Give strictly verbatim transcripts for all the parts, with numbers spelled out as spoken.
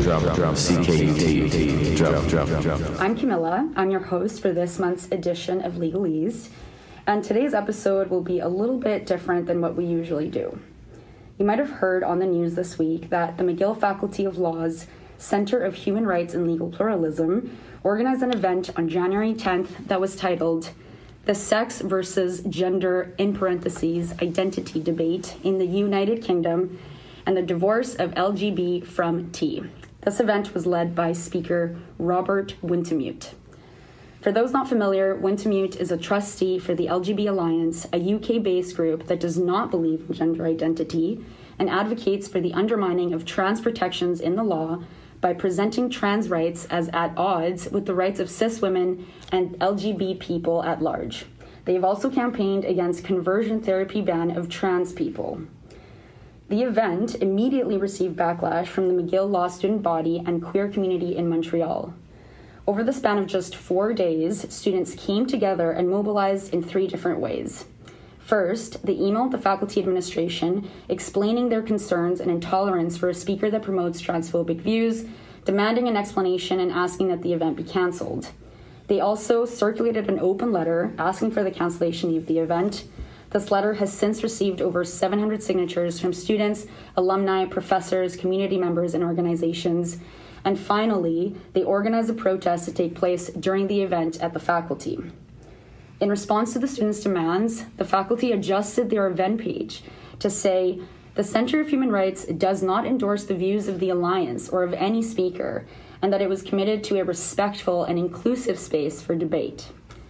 drum, drum, C K U T, drum, drum, drum. I'm Camilla. I'm your host for this month's edition of Legalese, and today's episode will be a little bit different than what we usually do. You might have heard on the news this week that the McGill Faculty of Law's Center of Human Rights and Legal Pluralism organized an event on January tenth that was titled The Sex versus Gender, in parentheses, Identity Debate in the United Kingdom and the Divorce of L G B from T. This event was led by speaker Robert Wintemute. For those not familiar, Wintemute is a trustee for the L G B Alliance, a U K-based group that does not believe in gender identity and advocates for the undermining of trans protections in the law by presenting trans rights as at odds with the rights of cis women and L G B people at large. They have also campaigned against conversion therapy ban of trans people. The event immediately received backlash from the McGill Law student body and queer community in Montreal. Over the span of just four days, students came together and mobilized in three different ways. First, they emailed the faculty administration explaining their concerns and intolerance for a speaker that promotes transphobic views, demanding an explanation and asking that the event be cancelled. They also circulated an open letter asking for the cancellation of the event. This letter has since received over seven hundred signatures from students, alumni, professors, community members, and organizations. And finally, they organized a protest to take place during the event at the faculty. In response to the students' demands, the faculty adjusted their event page to say, the Center of Human Rights does not endorse the views of the Alliance or of any speaker, and that it was committed to a respectful and inclusive space for debate.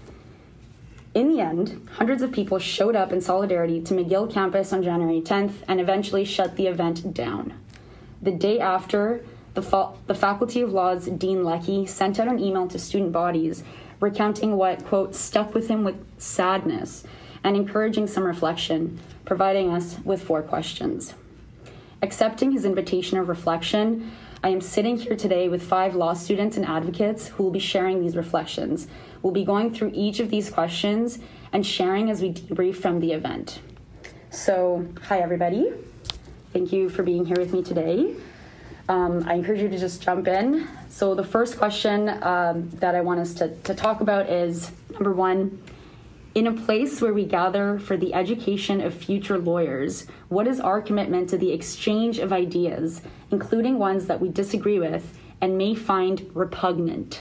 In the end, hundreds of people showed up in solidarity to McGill campus on January tenth and eventually shut the event down. The day after, the, fa- the Faculty of Law's Dean Leckie sent out an email to student bodies recounting what, quote, stuck with him with sadness and encouraging some reflection, providing us with four questions. Accepting his invitation of reflection, I am sitting here today with five law students and advocates who will be sharing these reflections. We'll be going through each of these questions and sharing as we debrief from the event. So, hi everybody. Thank you for being here with me today. Um, I encourage you to just jump in. So the first question um, that I want us to, to talk about is, number one, in a place where we gather for the education of future lawyers, what is our commitment to the exchange of ideas, including ones that we disagree with and may find repugnant?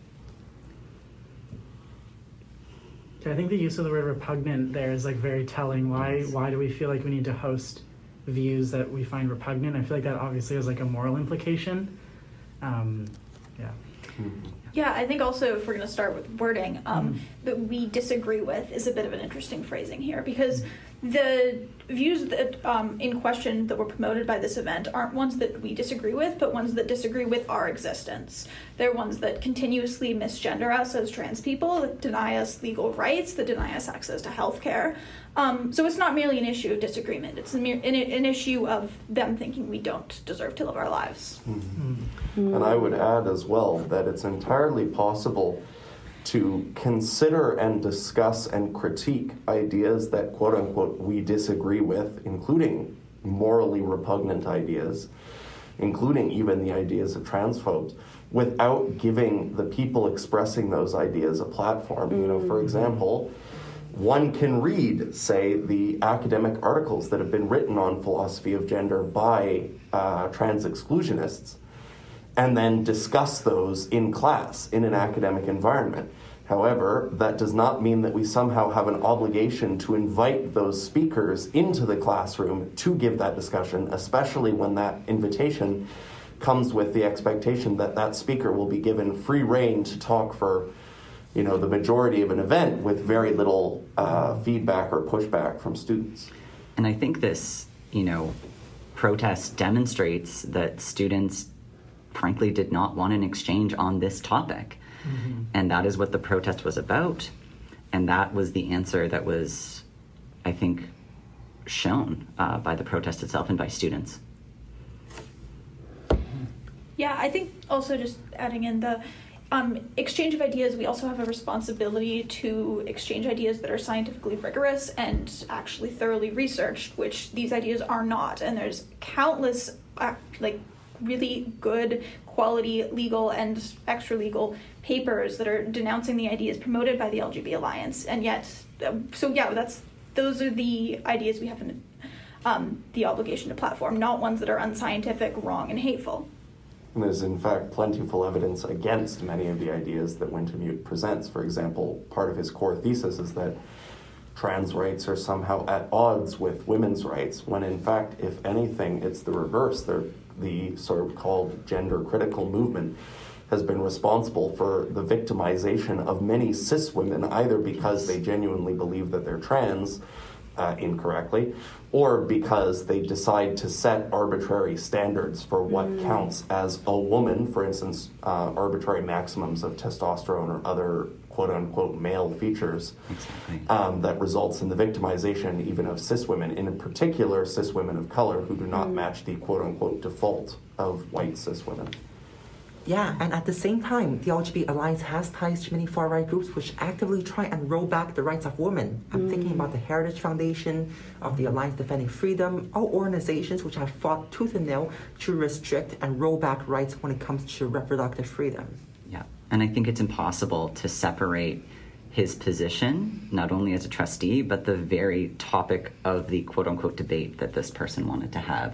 I think the use of the word repugnant there is like very telling. Why why do we feel like we need to host views that we find repugnant? I feel like that obviously has like a moral implication. Um, yeah. Yeah, I think also if we're going to start with wording, um, mm. that we disagree with is a bit of an interesting phrasing here, because the views that um, in question that were promoted by this event aren't ones that we disagree with, but ones that disagree with our existence. They're ones that continuously misgender us as trans people, that deny us legal rights, that deny us access to health care. Um, so it's not merely an issue of disagreement. It's a mere, an, an issue of them thinking we don't deserve to live our lives. Mm-hmm. Mm-hmm. And I would add as well that it's entirely possible to consider and discuss and critique ideas that, quote unquote, we disagree with, including morally repugnant ideas, including even the ideas of transphobes, without giving the people expressing those ideas a platform. Mm-hmm. You know, for example, one can read, say, the academic articles that have been written on philosophy of gender by uh, trans exclusionists, and then discuss those in class, in an academic environment. However, that does not mean that we somehow have an obligation to invite those speakers into the classroom to give that discussion, especially when that invitation comes with the expectation that that speaker will be given free rein to talk for, you know, the majority of an event with very little uh, feedback or pushback from students. And I think this, you know, protest demonstrates that students frankly did not want an exchange on this topic. Mm-hmm. And that is what the protest was about. And that was the answer that was, I think, shown uh, by the protest itself and by students. Yeah, I think also just adding in the um, exchange of ideas, we also have a responsibility to exchange ideas that are scientifically rigorous and actually thoroughly researched, which these ideas are not. And there's countless uh, like really good quality legal and extra legal papers that are denouncing the ideas promoted by the L G B T Alliance, and yet, so yeah, that's those are the ideas we have in, um, the obligation to platform, not ones that are unscientific, wrong, and hateful. And there's in fact plentiful evidence against many of the ideas that Wintemute presents. For example, part of his core thesis is that trans rights are somehow at odds with women's rights, when in fact, if anything, it's the reverse. They're, the so-called gender-critical movement has been responsible for the victimization of many cis women, either because they genuinely believe that they're trans uh, incorrectly, or because they decide to set arbitrary standards for what mm. counts as a woman, for instance, uh, arbitrary maximums of testosterone or other quote-unquote male features exactly. um, that results in the victimization even of cis women, and in particular cis women of color who do not mm. match the quote-unquote default of white cis women. Yeah, and at the same time, the L G B T Alliance has ties to many far-right groups which actively try and roll back the rights of women. I'm mm. thinking about the Heritage Foundation, of the Alliance Defending Freedom, all organizations which have fought tooth and nail to restrict and roll back rights when it comes to reproductive freedom. Yeah, and I think it's impossible to separate his position, not only as a trustee, but the very topic of the quote-unquote debate that this person wanted to have.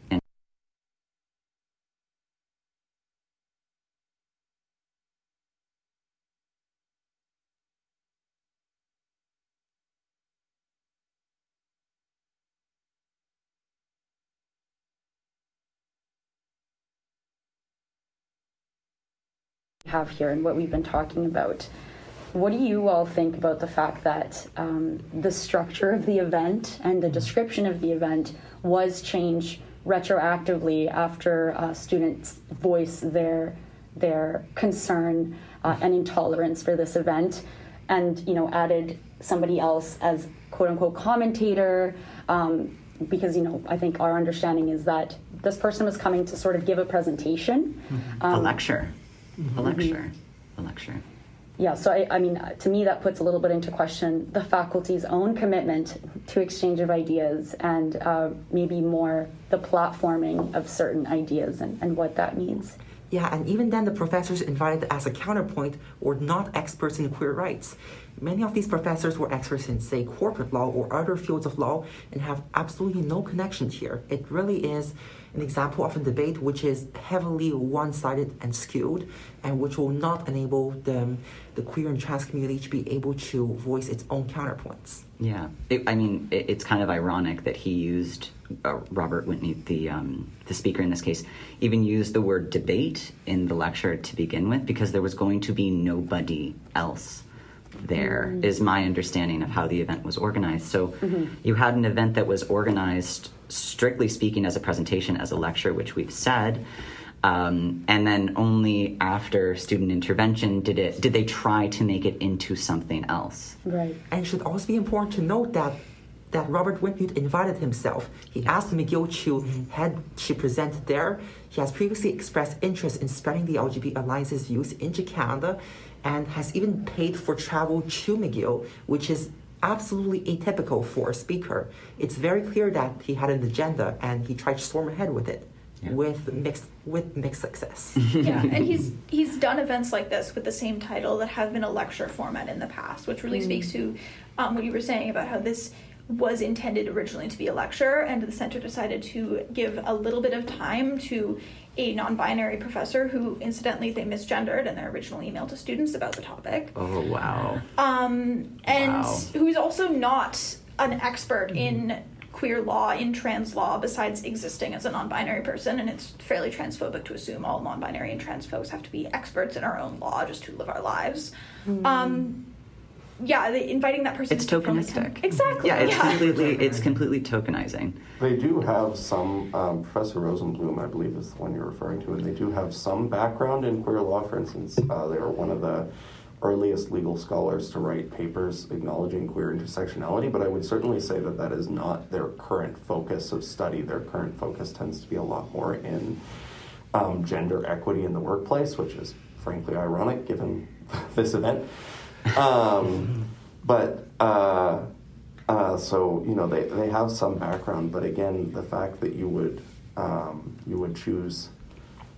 Have here and what we've been talking about. What do you all think about the fact that um, the structure of the event and the description of the event was changed retroactively after uh, students voiced their their concern uh, and intolerance for this event, and you know added somebody else as quote unquote commentator? Um, because you know I think our understanding is that this person was coming to sort of give a presentation, mm-hmm. um, a lecture. A lecture, a lecture. Yeah, so I, I mean, to me, that puts a little bit into question the faculty's own commitment to exchange of ideas and uh, maybe more the platforming of certain ideas and, and what that means. Yeah, and even then, the professors invited as a counterpoint were not experts in queer rights. Many of these professors were experts in, say, corporate law or other fields of law and have absolutely no connection here. It really is an example of a debate which is heavily one-sided and skewed, and which will not enable the, the queer and trans community to be able to voice its own counterpoints. Yeah, it, I mean, it, it's kind of ironic that he used, uh, Robert Wintemute, the, um, the speaker in this case, even used the word debate in the lecture to begin with, because there was going to be nobody else there, mm-hmm. is my understanding of how the event was organized. So mm-hmm. you had an event that was organized, strictly speaking, as a presentation, as a lecture, which we've said, um, and then only after student intervention did it did they try to make it into something else. Right. And it should also be important to note that that Robert Wintemute invited himself. He asked McGill to mm-hmm. head to present there. He has previously expressed interest in spreading the L G B T Alliance's views into Canada, and has even paid for travel to McGill, which is absolutely atypical for a speaker. It's very clear that he had an agenda and he tried to storm ahead with it, yeah. with mixed with mixed success. Yeah, and he's he's done events like this with the same title that have been a lecture format in the past, which really mm. speaks to um, what you were saying about how this was intended originally to be a lecture, and the center decided to give a little bit of time to a non-binary professor who, incidentally, they misgendered in their original email to students about the topic. Oh, wow. Um, and wow. who's also not an expert mm. in queer law, in trans law, besides existing as a non-binary person, and it's fairly transphobic to assume all non-binary and trans folks have to be experts in our own law just to live our lives. Mm. Um, yeah, the, inviting that person. It's tokenistic. Exactly. Yeah, it's yeah. completely it's completely tokenizing. They do have some. Um, Professor Rosenblum, I believe, is the one you're referring to, and they do have some background in queer law. For instance, uh, they are one of the earliest legal scholars to write papers acknowledging queer intersectionality. But I would certainly say that that is not their current focus of study. Their current focus tends to be a lot more in um, gender equity in the workplace, which is frankly ironic given this event. Um, but, uh, uh, so, you know, they, they have some background, but again, the fact that you would, um, you would choose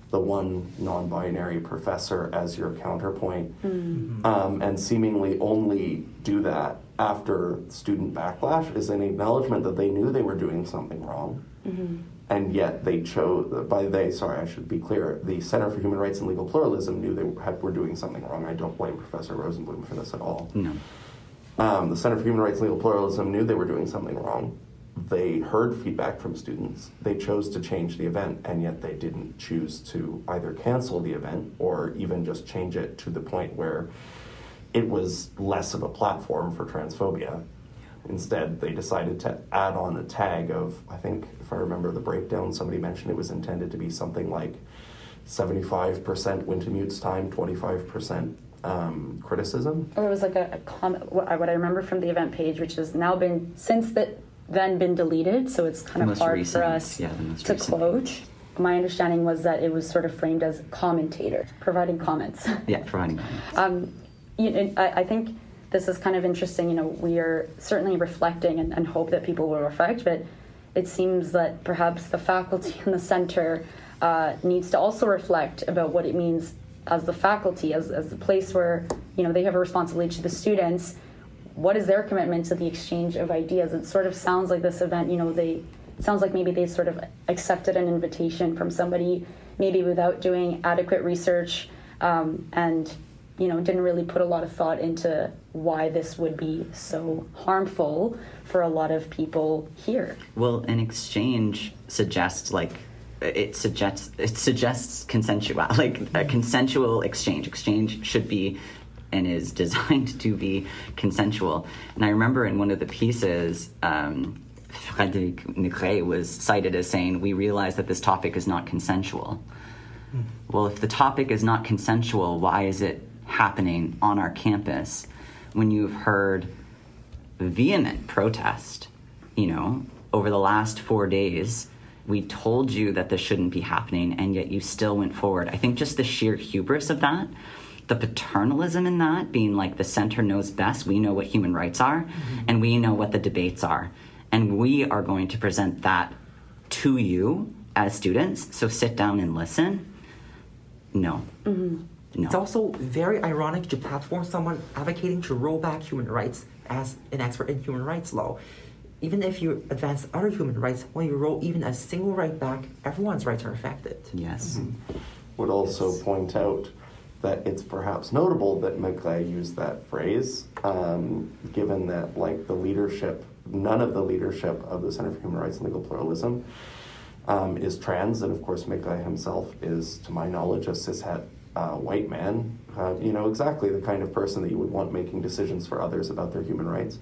the one non-binary professor as your counterpoint, Mm-hmm. um, and seemingly only do that after student backlash is an acknowledgement that they knew they were doing something wrong, Mm-hmm. and yet they chose, by they, sorry, I should be clear, the Center for Human Rights and Legal Pluralism knew they had, were doing something wrong. I don't blame Professor Rosenblum for this at all. No. Um, the Center for Human Rights and Legal Pluralism knew they were doing something wrong. They heard feedback from students. They chose to change the event, and yet they didn't choose to either cancel the event or even just change it to the point where it was less of a platform for transphobia. Instead, they decided to add on a tag of, I think, if I remember the breakdown, somebody mentioned it was intended to be something like seventy-five percent Wintemute's time, twenty-five percent um, criticism. Or it was like a, a comment, what I, what I remember from the event page, which has now been, since that then been deleted, so it's kind The of most hard recent, for us yeah, the most to recent quote. page. My understanding was that it was sort of framed as commentator, providing comments. Yeah, providing comments. Um, you know, I, I think this is kind of interesting. You know, we are certainly reflecting and, and hope that people will reflect, but it seems that perhaps the faculty in the center uh, needs to also reflect about what it means as the faculty, as, as the place where, you know, they have a responsibility to the students. What is their commitment to the exchange of ideas? It sort of sounds like this event, you know, they, it sounds like maybe they sort of accepted an invitation from somebody, maybe without doing adequate research, um, and, you know, didn't really put a lot of thought into why this would be so harmful for a lot of people here. Well, an exchange suggests like it suggests it suggests consensual, like a consensual exchange. Exchange should be and is designed to be consensual. And I remember in one of the pieces, um, Frédéric Negret was cited as saying, "We realize that this topic is not consensual." Mm. Well, if the topic is not consensual, why is it happening on our campus when you've heard vehement protest, you know, over the last four days? We told you that this shouldn't be happening, and yet you still went forward. I think just the sheer hubris of that, the paternalism in that, being like the center knows best, we know what human rights are, mm-hmm. and we know what the debates are, and we are going to present that to you as students, so sit down and listen. No. Mm-hmm. No. It's also very ironic to platform someone advocating to roll back human rights as an expert in human rights law. Even if you advance other human rights, when you roll even a single right back, everyone's rights are affected. Yes. Mm-hmm. Would also yes. point out that it's perhaps notable that Megret used that phrase, um, given that, like, the leadership, none of the leadership of the Center for Human Rights and Legal Pluralism um, is trans, and of course Megret himself is, to my knowledge, a cishet uh, white man, uh, you know, exactly the kind of person that you would want making decisions for others about their human rights.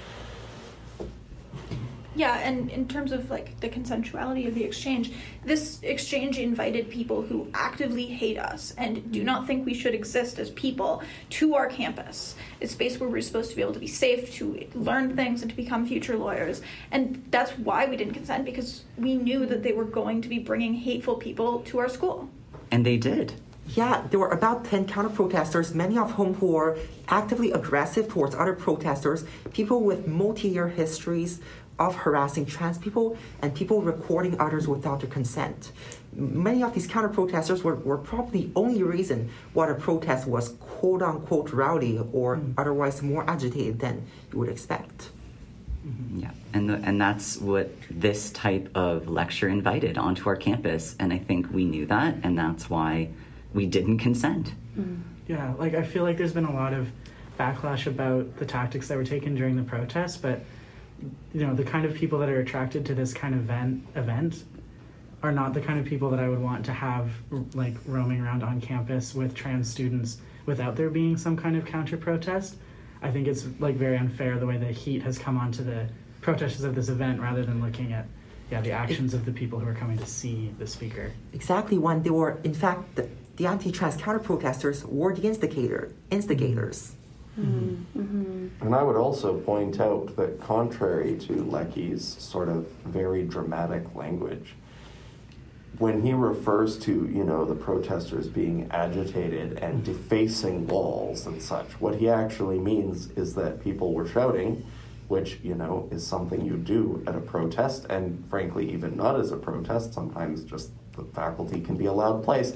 Yeah, and in terms of like the consensuality of the exchange, this exchange invited people who actively hate us and do not think we should exist as people to our campus. It's a space where we're supposed to be able to be safe, to learn things, and to become future lawyers. And that's why we didn't consent, because we knew that they were going to be bringing hateful people to our school. And they did. Yeah, there were about ten counter-protesters, many of whom who were actively aggressive towards other protesters, people with multi-year histories of harassing trans people, and people recording others without their consent. Many of these counter-protesters were, were probably the only reason why the protest was quote-unquote rowdy or mm. otherwise more agitated than you would expect. Mm-hmm. Yeah, and the, and that's what this type of lecture invited onto our campus, and I think we knew that, and that's why we didn't consent. Mm. Yeah, like I feel like there's been a lot of backlash about the tactics that were taken during the protest, but you know, the kind of people that are attracted to this kind of event, event are not the kind of people that I would want to have like roaming around on campus with trans students without there being some kind of counter-protest. I think it's like very unfair the way the heat has come onto the protesters of this event rather than looking at yeah the actions of the people who are coming to see the speaker. Exactly, when they were, in fact, the, the anti-trans counter-protesters were the instigator, instigators. Mm-hmm. Mm-hmm. And I would also point out that contrary to Lecky's sort of very dramatic language, when he refers to, you know, the protesters being agitated and defacing walls and such, what he actually means is that people were shouting, which, you know, is something you do at a protest, and frankly, even not as a protest, sometimes just the faculty can be a loud place.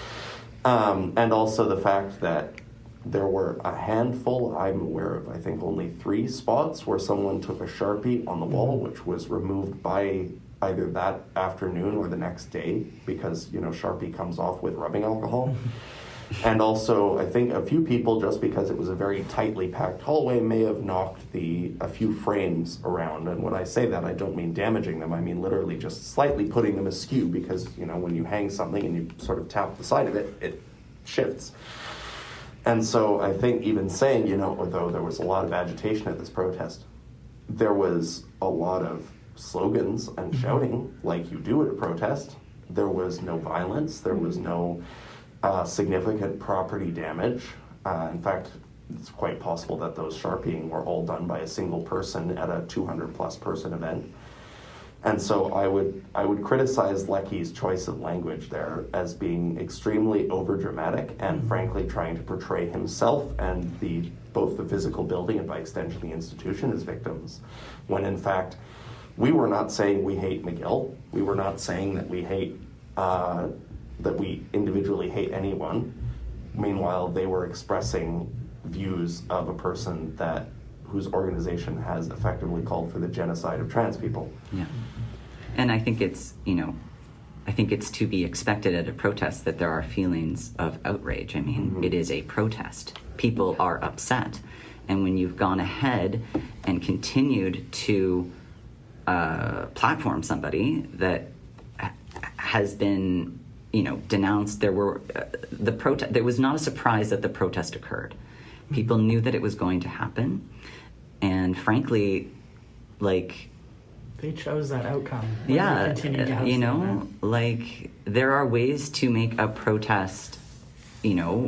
Um, and also the fact that there were a handful, I'm aware of, I think only three spots where someone took a Sharpie on the wall, which was removed by either that afternoon or the next day because, you know, Sharpie comes off with rubbing alcohol. And also, I think a few people, just because it was a very tightly packed hallway, may have knocked the a few frames around. And when I say that, I don't mean damaging them. I mean literally just slightly putting them askew because, you know, when you hang something and you sort of tap the side of it, it shifts. And so I think even saying, you know, although there was a lot of agitation at this protest, there was a lot of slogans and shouting like you do at a protest. There was no violence. There was no uh, significant property damage. Uh, in fact, it's quite possible that those Sharpieing were all done by a single person at a two hundred plus person event. And so I would I would criticize Lecky's choice of language there as being extremely overdramatic and mm-hmm. frankly trying to portray himself and the both the physical building and by extension the institution as victims, when in fact we were not saying we hate McGill. We were not saying that we hate uh, that we individually hate anyone. Meanwhile, they were expressing views of a person that whose organization has effectively called for the genocide of trans people. Yeah. And I think it's, you know, I think it's to be expected at a protest that there are feelings of outrage. I mean, mm-hmm. it is a protest. People are upset. And when you've gone ahead and continued to uh, platform somebody that ha- has been, you know, denounced, there were, uh, the protest, there was not a surprise that the protest occurred. People knew that it was going to happen. And frankly, like, they chose that outcome. Yeah, you know, like there are ways to make a protest, you know,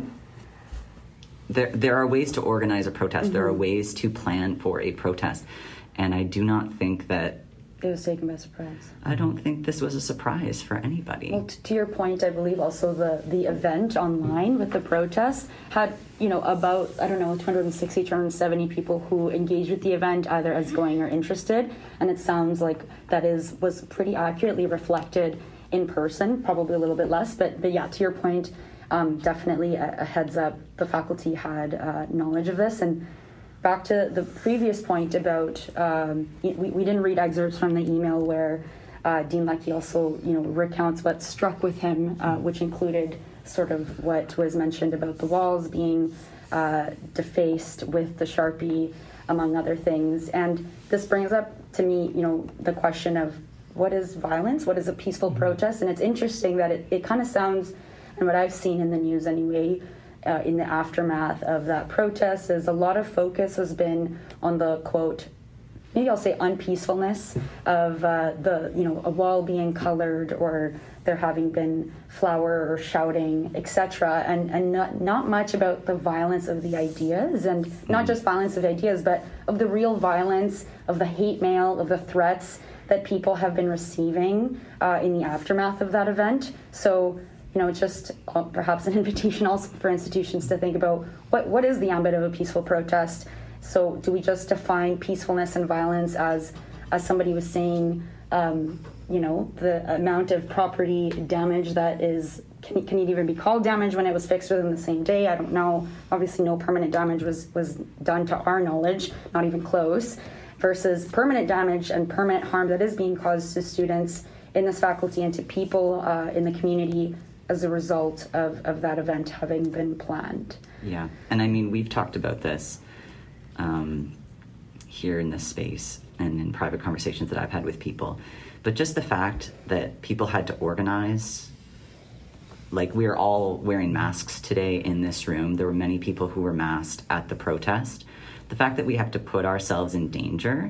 there there are ways to organize a protest. Mm-hmm. There are ways to plan for a protest. And I do not think that it was taken by surprise. I don't think this was a surprise for anybody. Well, t- to your point, I believe also the, the event online with the protests had, you know, about, I don't know, two hundred sixty, two hundred seventy people who engaged with the event either as going or interested. And it sounds like that is was pretty accurately reflected in person, probably a little bit less. But, but yeah, to your point, um, definitely a, a heads up, the faculty had uh, knowledge of this. And back to the previous point about, um, we, we didn't read excerpts from the email where uh, Dean Lecky also, you know, recounts what struck with him, uh, which included sort of what was mentioned about the walls being uh, defaced with the Sharpie, among other things. And this brings up to me, you know, the question of what is violence? What is a peaceful protest? And it's interesting that it, it kind of sounds, and what I've seen in the news anyway, Uh, in the aftermath of that protest is a lot of focus has been on the, quote, maybe I'll say unpeacefulness of uh, the, you know, a wall being colored or there having been flour or shouting, et cetera, and, and not, not much about the violence of the ideas, and not just violence of ideas, but of the real violence, of the hate mail, of the threats that people have been receiving uh, in the aftermath of that event. So, you know, it's just uh, perhaps an invitation also for institutions to think about what, what is the ambit of a peaceful protest. So do we just define peacefulness and violence as, as somebody was saying, um, you know, the amount of property damage that is, can, can it even be called damage when it was fixed within the same day? I don't know. Obviously no permanent damage was, was done to our knowledge, not even close, versus permanent damage and permanent harm that is being caused to students in this faculty and to people uh, in the community as a result of, of that event having been planned. Yeah, and I mean, we've talked about this um, here in this space and in private conversations that I've had with people, but just the fact that people had to organize, like we're all wearing masks today in this room. There were many people who were masked at the protest. The fact that we have to put ourselves in danger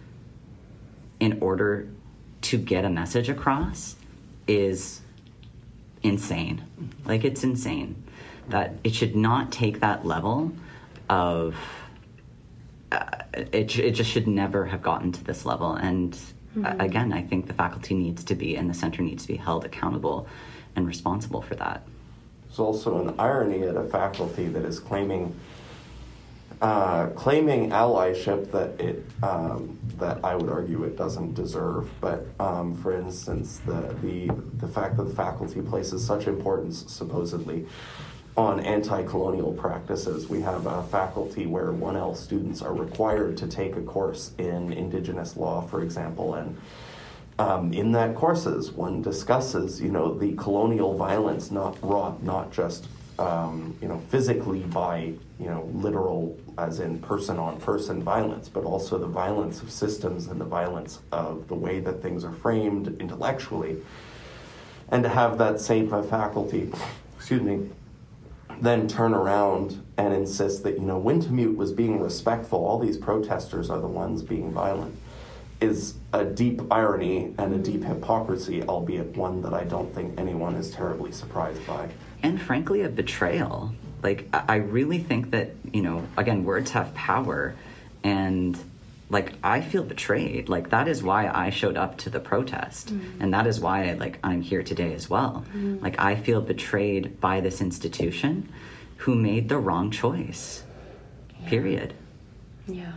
in order to get a message across is insane. Like, it's insane that it should not take that level of uh, it, it just should never have gotten to this level. And mm-hmm. uh, again, I think the faculty needs to be and the center needs to be held accountable and responsible for that. There's also an irony at a faculty that is claiming uh, claiming allyship that it um, that I would argue it doesn't deserve. But um, for instance, the, the the fact that the faculty places such importance supposedly on anti-colonial practices. We have a faculty where one L students are required to take a course in Indigenous law, for example, and um, in that courses one discusses, you know, the colonial violence not wrought not just um, you know physically by you know literal as in person-on-person violence, but also the violence of systems and the violence of the way that things are framed intellectually, and to have that same faculty, excuse me, then turn around and insist that, you know, Wintemute was being respectful, all these protesters are the ones being violent, is a deep irony and a deep hypocrisy, albeit one that I don't think anyone is terribly surprised by. And frankly, a betrayal. Like, I I really think that, you know, again, words have power, and like, I feel betrayed. Like, that is why I showed up to the protest. Mm-hmm. And that is why, like, I'm here today as well. Mm-hmm. Like, I feel betrayed by this institution who made the wrong choice. Yeah. Period. Yeah.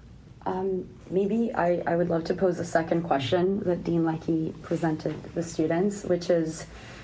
Um, maybe I, I would love to pose a second question that Dean Leckie presented the students, which is,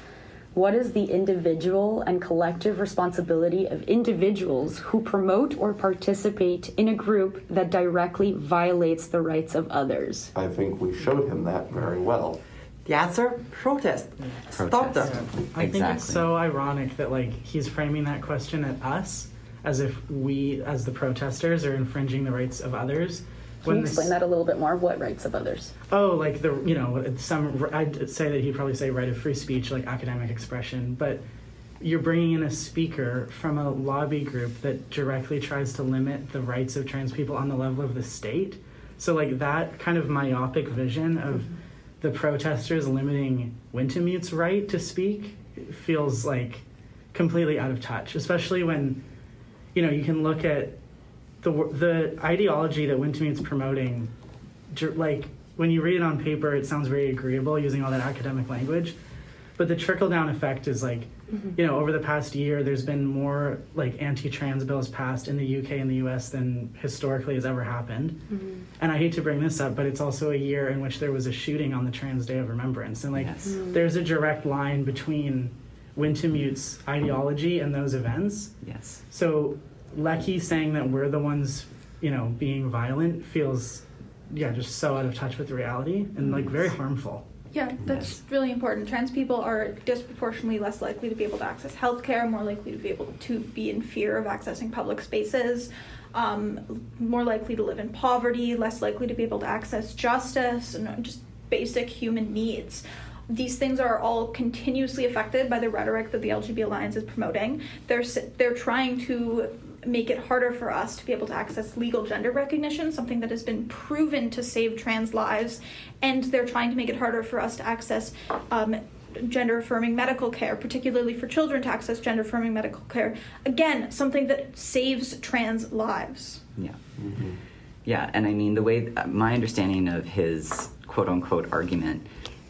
what is the individual and collective responsibility of individuals who promote or participate in a group that directly violates the rights of others? I think we showed him that very well. The answer, protest. Stop them. I think Exactly. it's so ironic that like he's framing that question at us as if we, as the protesters, are infringing the rights of others. Can you explain this, that a little bit more? What rights of others? Oh, like the, you know, some, I'd say that he'd probably say right of free speech, like academic expression, but you're bringing in a speaker from a lobby group that directly tries to limit the rights of trans people on the level of the state. So like that kind of myopic vision of mm-hmm. the protesters limiting Wintemute's right to speak feels like completely out of touch, especially when, you know, you can look at the the ideology that Wintemute's promoting, like, when you read it on paper, it sounds very agreeable using all that academic language, but the trickle-down effect is like, mm-hmm. you know, over the past year, there's been more, like, anti-trans bills passed in the U K and the U S than historically has ever happened. Mm-hmm. And I hate to bring this up, but it's also a year in which there was a shooting on the Trans Day of Remembrance. And, like, yes. mm-hmm. there's a direct line between Wintemute's ideology and those events. Yes. So Leckie saying that we're the ones, you know, being violent feels, yeah, just so out of touch with reality and, like, very harmful. Yeah, that's yes. really important. Trans people are disproportionately less likely to be able to access healthcare, more likely to be able to be in fear of accessing public spaces, um, more likely to live in poverty, less likely to be able to access justice, and just basic human needs. These things are all continuously affected by the rhetoric that the L G B T Alliance is promoting. They're they're trying to make it harder for us to be able to access legal gender recognition, something that has been proven to save trans lives, and they're trying to make it harder for us to access um, gender-affirming medical care, particularly for children to access gender-affirming medical care. Again, something that saves trans lives. Yeah. Mm-hmm. Yeah, and I mean, the way, my understanding of his quote-unquote argument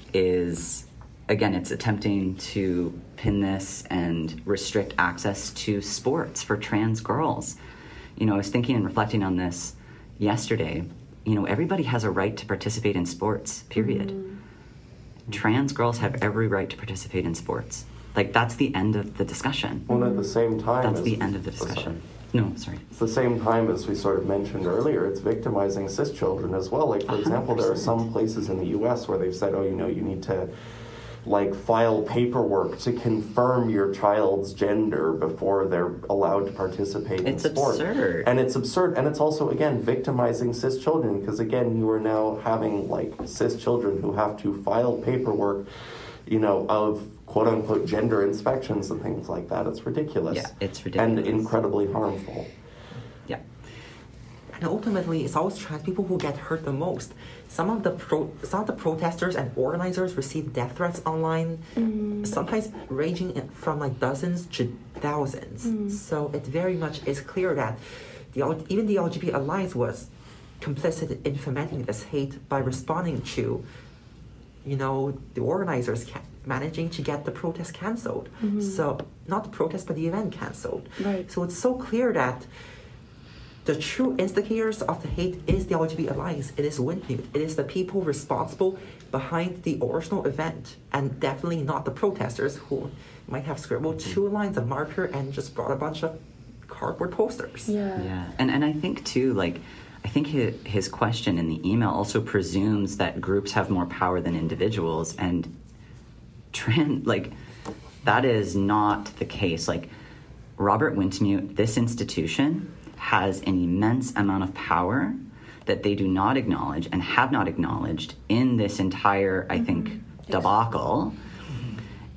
is, again, it's attempting to pin this and restrict access to sports for trans girls. You know, I was thinking and reflecting on this yesterday. You know, everybody has a right to participate in sports, period. Mm-hmm. Trans girls have every right to participate in sports. Like, that's the end of the discussion. Well, at the same time... That's as, the end of the discussion. Oh, no, sorry. It's the same time as we sort of mentioned earlier, it's victimizing cis children as well. Like, for one hundred percent. Example, there are some places in the U S where they've said, oh, you know, you need to, like, file paperwork to confirm your child's gender before they're allowed to participate it's in sport. It's absurd. And it's absurd. And it's also, again, victimizing cis children, because, again, you are now having, like, cis children who have to file paperwork, you know, of quote-unquote gender inspections and things like that. It's ridiculous. Yeah, it's ridiculous. And incredibly harmful. Yeah. And ultimately, it's always trans people who get hurt the most. Some of the pro- some of the protesters and organizers receive death threats online, mm. sometimes ranging from like dozens to thousands. Mm. So it very much is clear that the even the L G B T Alliance was complicit in fomenting this hate by responding to, you know, the organizers ca- managing to get the protest cancelled. Mm-hmm. So not the protest, but the event cancelled. Right. So it's so clear that The true instigators of the hate is the L G B T Alliance. It is Winfield. It is the people responsible behind the original event, and definitely not the protesters who might have scribbled two lines of marker and just brought a bunch of cardboard posters. Yeah. Yeah, and and I think too, like, I think his, his question in the email also presumes that groups have more power than individuals, and trans, like, that is not the case. Like, Robert Wintemute, this institution has an immense amount of power that they do not acknowledge and have not acknowledged in this entire, I think, mm-hmm. debacle. Mm-hmm.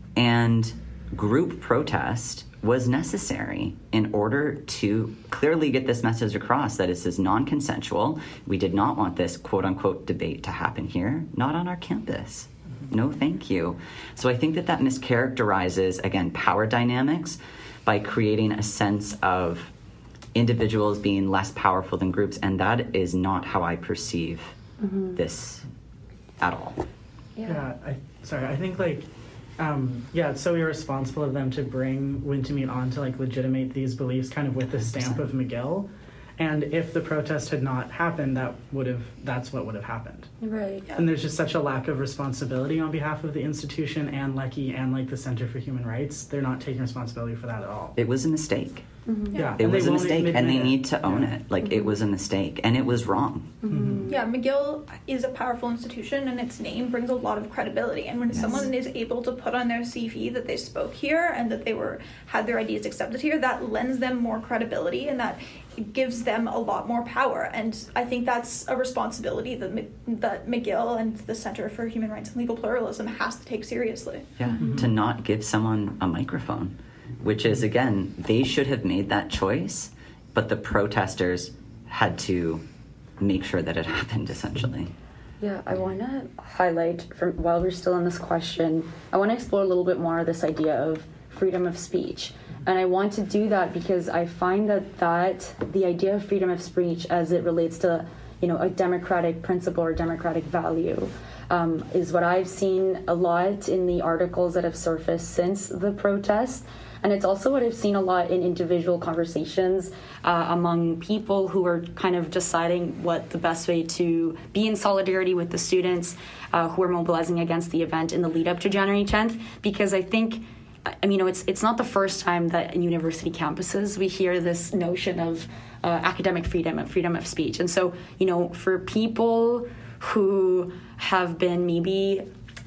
And group protest was necessary in order to clearly get this message across that this is non-consensual. We did not want this quote-unquote debate to happen here, not on our campus. Mm-hmm. No, thank you. So I think that that mischaracterizes, again, power dynamics by creating a sense of individuals being less powerful than groups, and that is not how I perceive mm-hmm. this at all. Yeah, yeah I, sorry, I think, like, um, yeah, it's so irresponsible of them to bring Wintemute on to, like, legitimate these beliefs kind of with the stamp of McGill. And if the protest had not happened, that would have, that's what would have happened. Right. Yeah. And there's just such a lack of responsibility on behalf of the institution and Lecky and, like, the Center for Human Rights. They're not taking responsibility for that at all. It was a mistake. Mm-hmm. Yeah, it and was a mistake, and they it. need to own yeah. it. Like, mm-hmm. it was a mistake, and it was wrong. Mm-hmm. Yeah, McGill is a powerful institution, and its name brings a lot of credibility. And when yes. someone is able to put on their C V that they spoke here and that they were had their ideas accepted here, that lends them more credibility, and that gives them a lot more power. And I think that's a responsibility that that McGill and the Center for Human Rights and Legal Pluralism has to take seriously. Yeah, mm-hmm. to not give someone a microphone. Which is, again, they should have made that choice, but the protesters had to make sure that it happened, essentially. Yeah, I want to highlight, from, while we're still on this question, I want to explore a little bit more this idea of freedom of speech. And I want to do that because I find that, that the idea of freedom of speech as it relates to, you know, a democratic principle or democratic value um, is what I've seen a lot in the articles that have surfaced since the protest. And it's also what I've seen a lot in individual conversations uh, among people who are kind of deciding what the best way to be in solidarity with the students uh, who are mobilizing against the event in the lead up to January tenth. Because I think, I mean, you know, it's it's not the first time that in university campuses we hear this notion of uh, academic freedom and freedom of speech. And so, you know, for people who have been maybe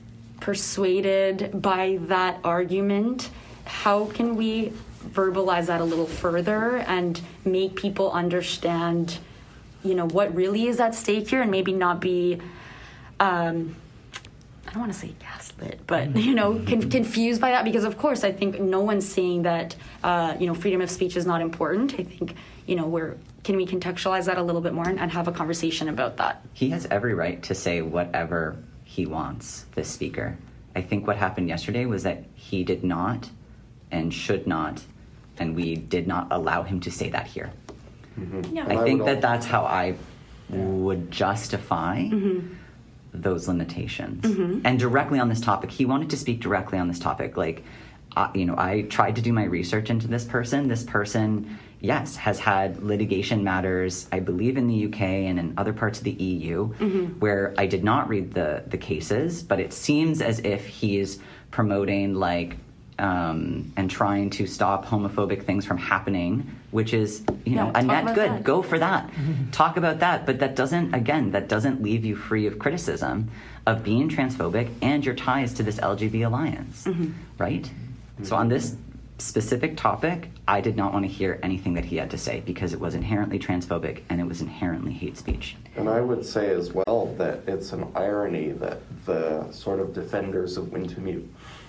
persuaded by that argument, how can we verbalize that a little further and make people understand, you know, what really is at stake here, and maybe not be, um, I don't want to say gaslit, but, you know, con- confused by that, because of course I think no one's saying that, uh, you know, freedom of speech is not important. I think, you know, we're, can we contextualize that a little bit more and, and have a conversation about that? He has every right to say whatever he wants, this speaker. I think what happened yesterday was that he did not and should not, and we did not allow him to say that here. Mm-hmm. Yeah. I think that that's how I would justify mm-hmm. those limitations. Mm-hmm. And directly on this topic, he wanted to speak directly on this topic. Like, uh, you know, I tried to do my research into this person. This person, yes, has had litigation matters, I believe in the U K and in other parts of the E U, mm-hmm. where I did not read the, the cases, but it seems as if he's promoting, like, Um, and trying to stop homophobic things from happening, which is, you know, yeah, a net good. That. Go for that. Mm-hmm. Talk about that. But that doesn't, again, that doesn't leave you free of criticism of being transphobic and your ties to this L G B T alliance, mm-hmm. right? Mm-hmm. So on this specific topic, I did not want to hear anything that he had to say because it was inherently transphobic and it was inherently hate speech. And I would say as well that it's an irony that the sort of defenders of Wintemute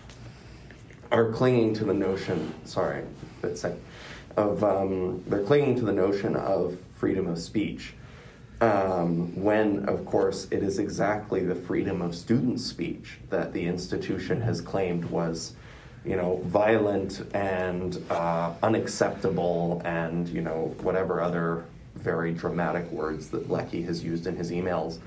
are clinging to the notion, sorry, but of, um, they're clinging to the notion of freedom of speech, um, when, of course, it is exactly the freedom of student speech that the institution has claimed was, you know, violent and uh, unacceptable and, you know, whatever other very dramatic words that Lecky has used in his emails.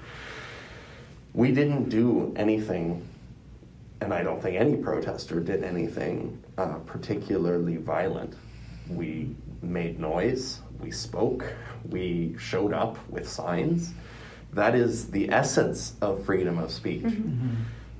We didn't do anything, and I don't think any protester did anything uh, particularly violent we made noise, we spoke, we showed up with signs. That is the essence of freedom of speech. Mm-hmm.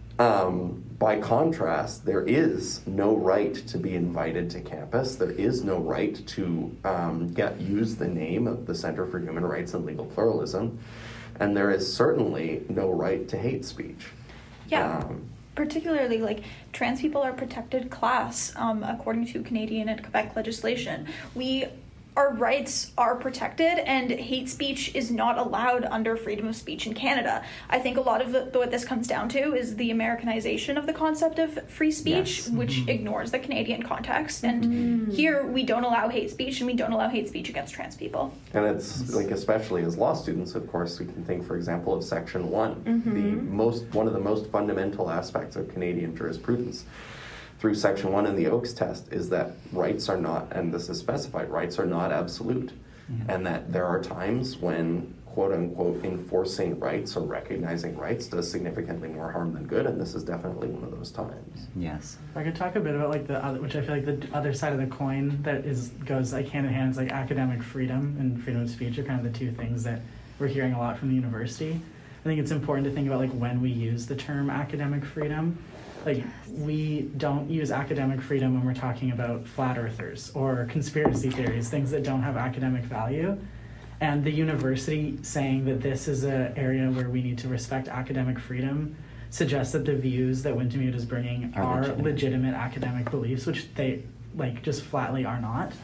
Um, by contrast, there is no right to be invited to campus. There is no right to um, get use the name of the Center for Human Rights and Legal Pluralism. And there is certainly no right to hate speech. Yeah. Um, Particularly, like, trans people are protected class um, according to Canadian and Quebec legislation. We, our rights are protected, and hate speech is not allowed under freedom of speech in Canada. I think a lot of the, what this comes down to is the Americanization of the concept of free speech, Yes. which Mm-hmm. ignores the Canadian context. And Mm-hmm. here, we don't allow hate speech, and we don't allow hate speech against trans people. And it's like, especially as law students, of course, we can think, for example, of Section One, Mm-hmm. the most one of the most fundamental aspects of Canadian jurisprudence. Through Section One in the Oakes test is that rights are not, and this is specified, rights are not absolute, Mm-hmm. and that there are times when, quote unquote, enforcing rights or recognizing rights does significantly more harm than good, and this is definitely one of those times. Yes. If I could talk a bit about like the other, which I feel like the other side of the coin that is goes like hand in hand is like academic freedom and freedom of speech are kind of the two things that we're hearing a lot from the university. I think it's important to think about like when we use the term academic freedom. Like, we don't use academic freedom when we're talking about flat earthers or conspiracy theories, things that don't have academic value. And the university saying that this is an area where we need to respect academic freedom suggests that the views that Wintermute is bringing Are are legitimate. legitimate academic beliefs, which they, like, just flatly are not.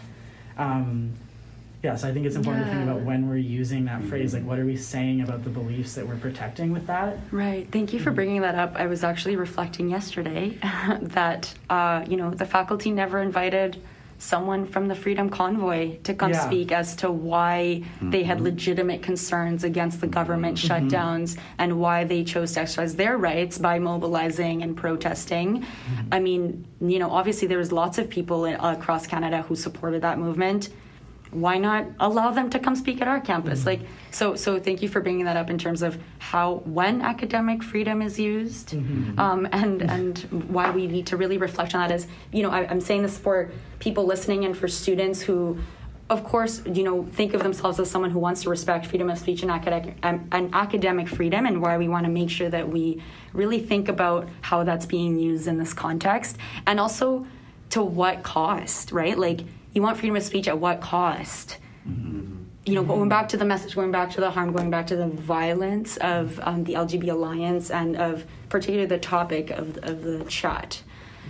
Um, yeah, so I think it's important to think Yeah. about when we're using that phrase, like, what are we saying about the beliefs that we're protecting with that? Right. Thank you for bringing that up. I was actually reflecting yesterday that, uh, you know, the faculty never invited someone from the Freedom Convoy to come Yeah. speak as to why they had legitimate concerns against the government shutdowns and why they chose to exercise their rights by mobilizing and protesting. I mean, you know, obviously there was lots of people in, across Canada who supported that movement. Why not allow them to come speak at our campus? Like, so, so thank you for bringing that up in terms of how, when academic freedom is used, um, and and why we need to really reflect on that. As you know, I, I'm saying this for people listening and for students who, of course, you know, think of themselves as someone who wants to respect freedom of speech and academic um, and academic freedom, and why we want to make sure that we really think about how that's being used in this context, and also to what cost, right? Like, you want freedom of speech at what cost? Mm-hmm. You know, going back to the message, going back to the harm, going back to the violence of um, the L G B T Alliance and of particularly the topic of, of the chat.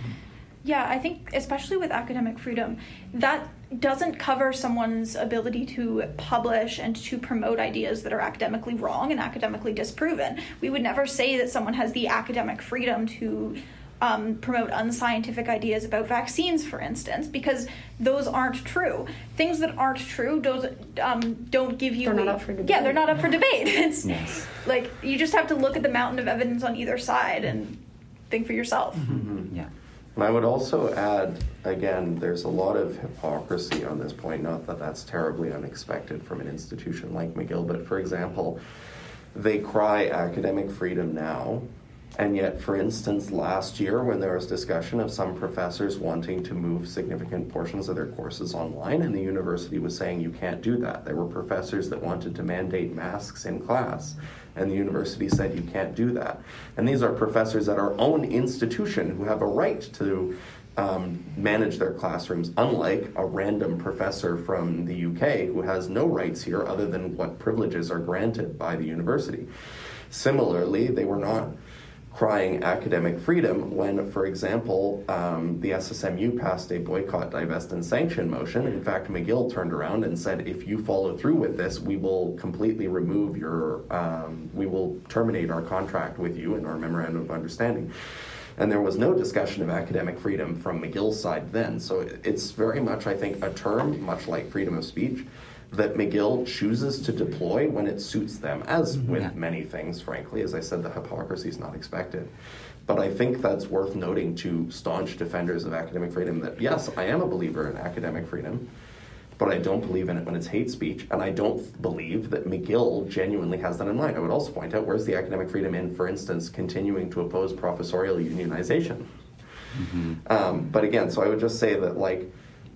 Yeah, I think especially with academic freedom, that doesn't cover someone's ability to publish and to promote ideas that are academically wrong and academically disproven. We would never say that someone has the academic freedom to um, promote unscientific ideas about vaccines, for instance, because those aren't true. Things that aren't true don't, um, don't give you... They're not a- up for debate. Yeah, they're not up for debate. It's Yes. like, you just have to look at the mountain of evidence on either side and think for yourself. Yeah. And I would also add, again, there's a lot of hypocrisy on this point, not that that's terribly unexpected from an institution like McGill, but for example, they cry academic freedom now, and yet, for instance, last year when there was discussion of some professors wanting to move significant portions of their courses online, and the university was saying you can't do that. There were professors that wanted to mandate masks in class, and the university said you can't do that. And these are professors at our own institution who have a right to um, manage their classrooms, unlike a random professor from the U K who has no rights here other than what privileges are granted by the university. Similarly, they were not crying academic freedom when, for example, um, the S S M U passed a boycott, divest, and sanction motion. In fact, McGill turned around and said, if you follow through with this, we will completely remove your, um, we will terminate our contract with you in our memorandum of understanding. And there was no discussion of academic freedom from McGill's side then. So it's very much, I think, a term, much like freedom of speech, that McGill chooses to deploy when it suits them, as with Yeah. many things, frankly. As I said, the hypocrisy is not expected. But I think that's worth noting to staunch defenders of academic freedom that, yes, I am a believer in academic freedom, but I don't believe in it when it's hate speech, and I don't believe that McGill genuinely has that in mind. I would also point out, where's the academic freedom in, for instance, continuing to oppose professorial unionization? Mm-hmm. Um, but again, so I would just say that, like,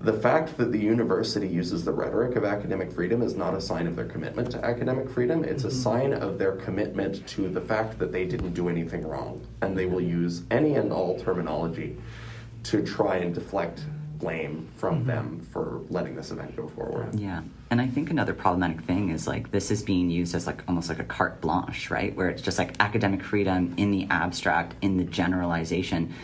the fact that the university uses the rhetoric of academic freedom is not a sign of their commitment to academic freedom. It's a sign of their commitment to the fact that they didn't do anything wrong. And they will use any and all terminology to try and deflect blame from mm-hmm. them for letting this event go forward. Yeah. And I think another problematic thing is like this is being used as like almost like a carte blanche, right? Where it's just like academic freedom in the abstract, in the generalization.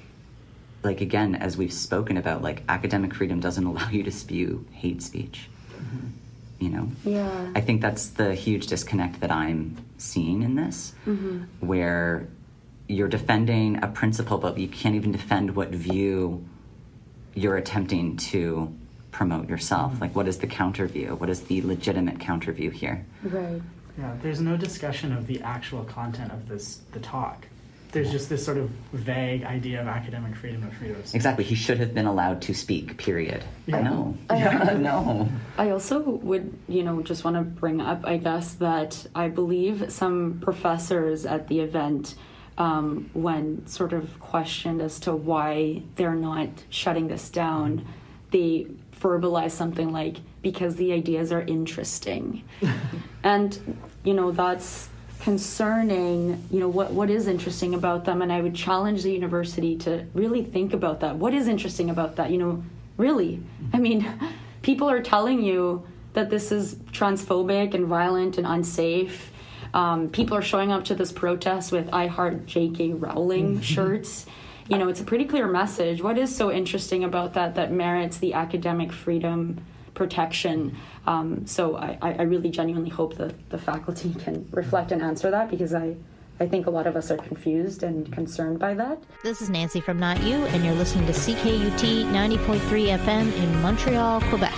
Like, again, as we've spoken about, like, academic freedom doesn't allow you to spew hate speech, mm-hmm. you know? Yeah. I think that's the huge disconnect that I'm seeing in this, mm-hmm. where you're defending a principle, but you can't even defend what view you're attempting to promote yourself. Mm-hmm. Like, what is the counter view? What is the legitimate counter view here? Right. Yeah, there's no discussion of the actual content of this, the talk. There's just this sort of vague idea of academic freedom and freedom of speech. Exactly. He should have been allowed to speak, period. Yeah. No. I, yeah, no. I also would, you know, just want to bring up, I guess, that I believe some professors at the event, um, when sort of questioned as to why they're not shutting this down, they verbalize something like, because the ideas are interesting. And, you know, that's concerning, you know, what what is interesting about them, and I would challenge the university to really think about that. What is interesting about that? You know, really? I mean, people are telling you that this is transphobic and violent and unsafe. Um, people are showing up to this protest with I Heart J K Rowling shirts. You know, it's a pretty clear message. What is so interesting about that that merits the academic freedom protection? Um, so I, I really genuinely hope that the faculty can reflect and answer that, because I, I think a lot of us are confused and concerned by that. This is Nancy from Not You, and you're listening to C K U T ninety point three F M in Montreal, Quebec.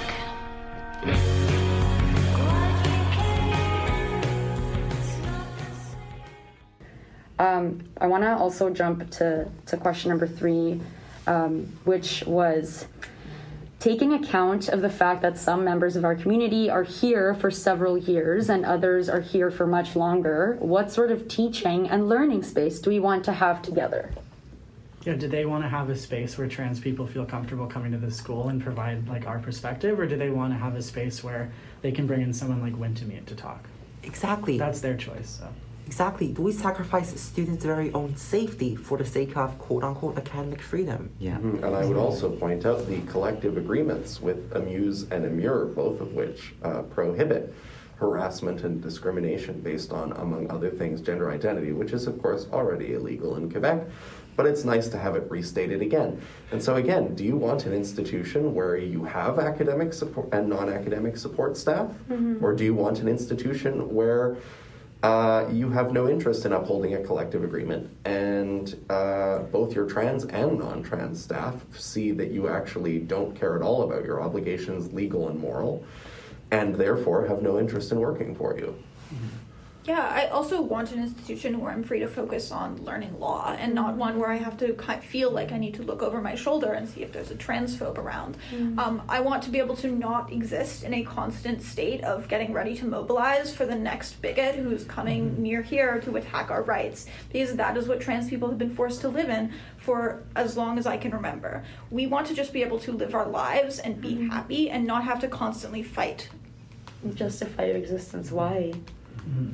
Um, I want to also jump to, to question number three, um, which was taking account of the fact that some members of our community are here for several years and others are here for much longer. What sort of teaching and learning space do we want to have together? Yeah, do they want to have a space where trans people feel comfortable coming to the school and provide like our perspective, or do they want to have a space where they can bring in someone like Winston to talk? Exactly. That's their choice. So. Exactly. Do we sacrifice students' very own safety for the sake of quote-unquote academic freedom? Yeah. Mm-hmm. And I would also point out the collective agreements with Amuse and Amur, both of which uh, prohibit harassment and discrimination based on, among other things, gender identity, which is, of course, already illegal in Quebec. But it's nice to have it restated again. And so again, do you want an institution where you have academic support and non-academic support staff? Mm-hmm. Or do you want an institution where Uh, you have no interest in upholding a collective agreement, and uh, both your trans and non-trans staff see that you actually don't care at all about your obligations, legal and moral, and therefore have no interest in working for you? Mm-hmm. Yeah, I also want an institution where I'm free to focus on learning law, and not one where I have to kind of feel like I need to look over my shoulder and see if there's a transphobe around. Mm. Um, I want to be able to not exist in a constant state of getting ready to mobilize for the next bigot who's coming mm. near here to attack our rights, because that is what trans people have been forced to live in for as long as I can remember. We want to just be able to live our lives and be mm. happy and not have to constantly fight. Justify your existence. Why? Mm.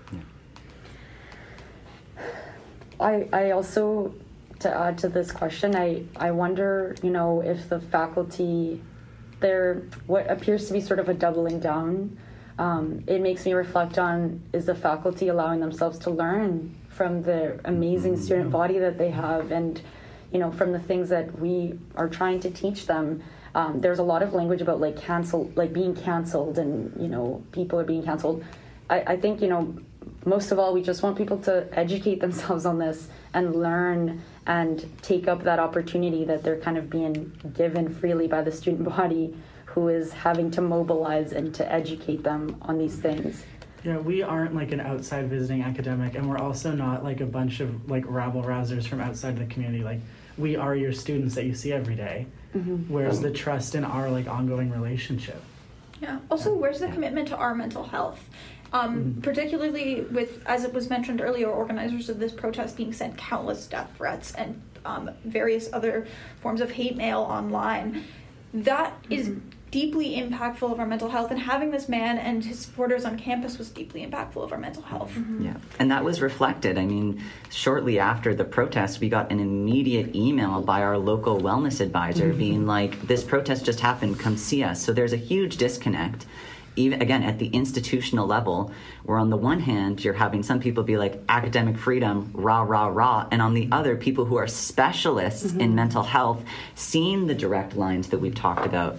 I, I also, to add to this question, I, I wonder, you know, if the faculty, they're what appears to be sort of a doubling down. Um, it makes me reflect on, is the faculty allowing themselves to learn from the amazing student body that they have, and, you know, from the things that we are trying to teach them. Um, there's a lot of language about like cancel, like being canceled, and, you know, people are being canceled. I, I think, you know, most of all, we just want people to educate themselves on this and learn and take up that opportunity that they're kind of being given freely by the student body, who is having to mobilize and to educate them on these things. Yeah, we aren't like an outside visiting academic, and we're also not like a bunch of like rabble-rousers from outside the community. Like, we are your students that you see every day. Mm-hmm. Where's the trust in our like ongoing relationship? Yeah. Also, where's the commitment to our mental health? Um, mm-hmm. Particularly with, as it was mentioned earlier, organizers of this protest being sent countless death threats and um, various other forms of hate mail online. that is deeply impactful of our mental health, and having this man and his supporters on campus was deeply impactful of our mental health. Mm-hmm. Yeah, and that was reflected. I mean, shortly after the protest, we got an immediate email by our local wellness advisor mm-hmm. being like, this protest just happened, come see us. So there's a huge disconnect. Even again, at the institutional level, where on the one hand, you're having some people be like, academic freedom, rah, rah, rah, and on the other, people who are specialists mm-hmm. in mental health, seeing the direct lines that we've talked about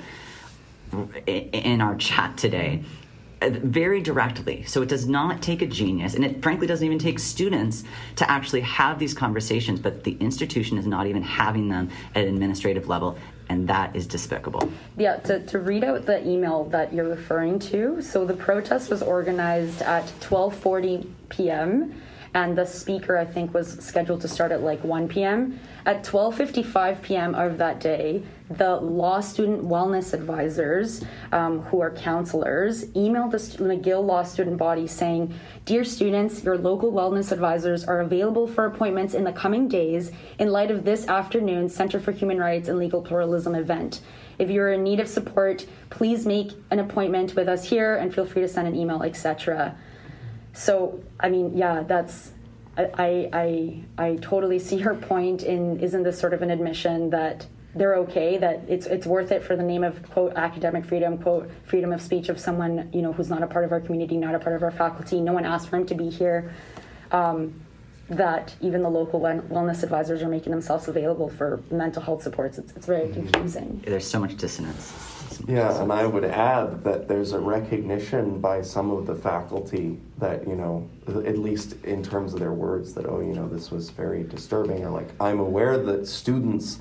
in our chat today, very directly. So it does not take a genius, and it frankly doesn't even take students to actually have these conversations, but the institution is not even having them at an administrative level, and that is despicable. Yeah, to, to read out the email that you're referring to, so the protest was organized at twelve forty p.m., and the speaker, I think, was scheduled to start at like one p.m. At twelve fifty-five p.m. of that day, the law student wellness advisors, um, who are counselors, emailed the McGill Law Student Body saying, "Dear students, your local wellness advisors are available for appointments in the coming days in light of this afternoon's Center for Human Rights and Legal Pluralism event. If you're in need of support, please make an appointment with us here and feel free to send an email," et cetera. So, I mean, yeah, that's, I, I, I totally see your point in, isn't this sort of an admission that they're okay, that it's it's worth it for the name of, quote, academic freedom, quote, freedom of speech of someone, you know, who's not a part of our community, not a part of our faculty, no one asked for him to be here, um, that even the local wellness advisors are making themselves available for mental health supports. It's, it's very confusing. There's so much dissonance. Yeah, and I would add that there's a recognition by some of the faculty that, you know, at least in terms of their words, that, oh, you know, this was very disturbing, or like, I'm aware that students,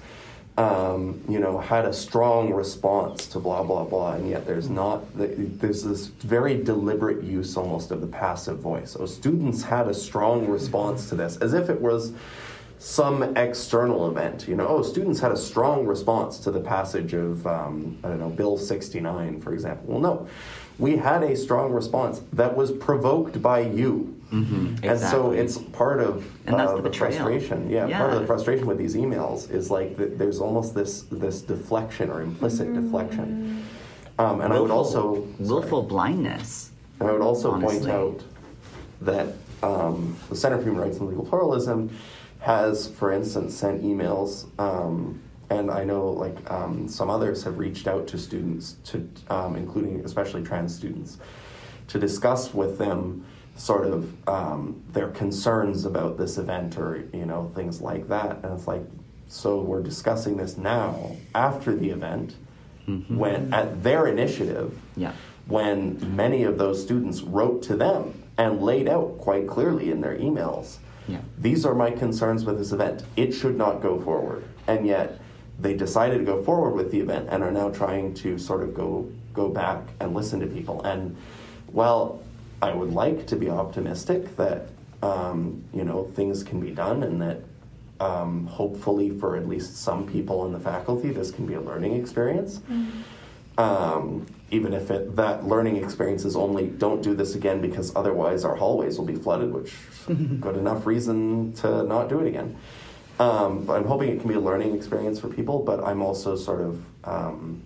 um, you know, had a strong response to blah, blah, blah, and yet there's not, there's this very deliberate use almost of the passive voice. So students had a strong response to this, as if it was some external event, you know, oh, students had a strong response to the passage of, um, I don't know, Bill sixty-nine, for example. Well, no, we had a strong response that was provoked by you. Mm-hmm, exactly. And so it's part of and that's uh, the, the frustration. Yeah, yeah, part of the frustration with these emails is like th- there's almost this this deflection or implicit mm-hmm. deflection. Um, and willful, I would also... Willful sorry, blindness. And I would also honestly. point out that um, the Center for Human Rights and Legal Pluralism has, for instance, sent emails, um, and I know like um, some others have reached out to students, to um, including especially trans students, to discuss with them sort of um, their concerns about this event, or, you know, things like that. And it's like, so we're discussing this now after the event, mm-hmm. when at their initiative, yeah. when many of those students wrote to them and laid out quite clearly in their emails, yeah. these are my concerns with this event. It should not go forward. And yet they decided to go forward with the event and are now trying to sort of go go back and listen to people. And while I would like to be optimistic that um, you know, things can be done, and that um, hopefully for at least some people in the faculty this can be a learning experience. Mm-hmm. Um, even if it, that learning experience is only, don't do this again because otherwise our hallways will be flooded, which is good enough reason to not do it again. Um, but I'm hoping it can be a learning experience for people, but I'm also sort of, um,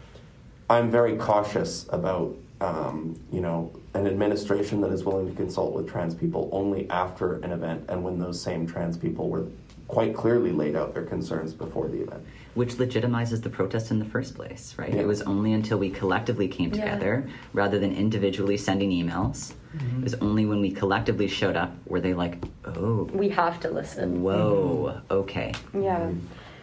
I'm very cautious about, um, you know, an administration that is willing to consult with trans people only after an event, and when those same trans people were quite clearly laid out their concerns before the event. Which legitimizes the protest in the first place, right? Yeah. It was only until we collectively came together, yeah. rather than individually sending emails. Mm-hmm. It was only when we collectively showed up were they like, oh. We have to listen. Whoa, mm-hmm. okay. Yeah. Mm-hmm.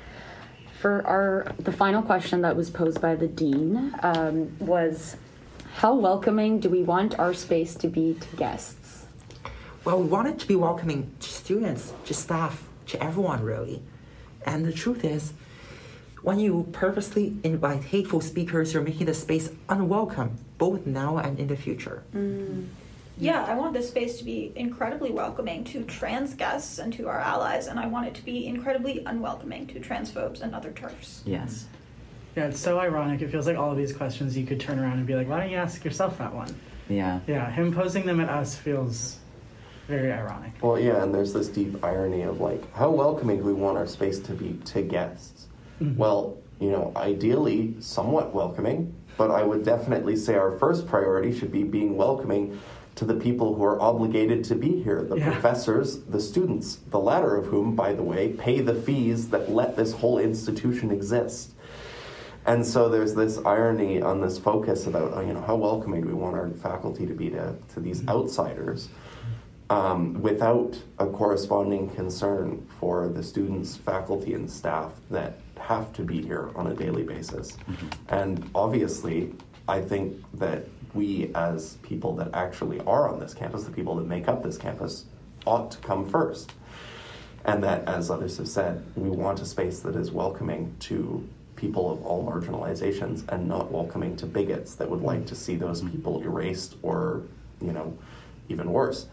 For our, the final question that was posed by the dean um, was, how welcoming do we want our space to be to guests? Well, we want it to be welcoming to students, to staff, to everyone, really. And the truth is, when you purposely invite hateful speakers, you're making the space unwelcome, both now and in the future. Mm. Yeah, I want this space to be incredibly welcoming to trans guests and to our allies, and I want it to be incredibly unwelcoming to transphobes and other TERFs. Yes. Yeah, it's so ironic. It feels like all of these questions you could turn around and be like, why don't you ask yourself that one? Yeah. Yeah, him posing them at us feels very ironic. Well, yeah, and there's this deep irony of like, how welcoming do we want our space to be to guests? Mm-hmm. Well, you know, ideally somewhat welcoming, but I would definitely say our first priority should be being welcoming to the people who are obligated to be here, the Yeah. professors, the students, the latter of whom, by the way, pay the fees that let this whole institution exist. And so there's this irony on this focus about, you know, how welcoming do we want our faculty to be to, to these outsiders, um, without a corresponding concern for the students, faculty, and staff that have to be here on a daily basis. Mm-hmm. And obviously, I think that we as people that actually are on this campus, the people that make up this campus, ought to come first. And that, as others have said, we want a space that is welcoming to people of all marginalizations and not welcoming to bigots that would like to see those people erased or, you know, even worse.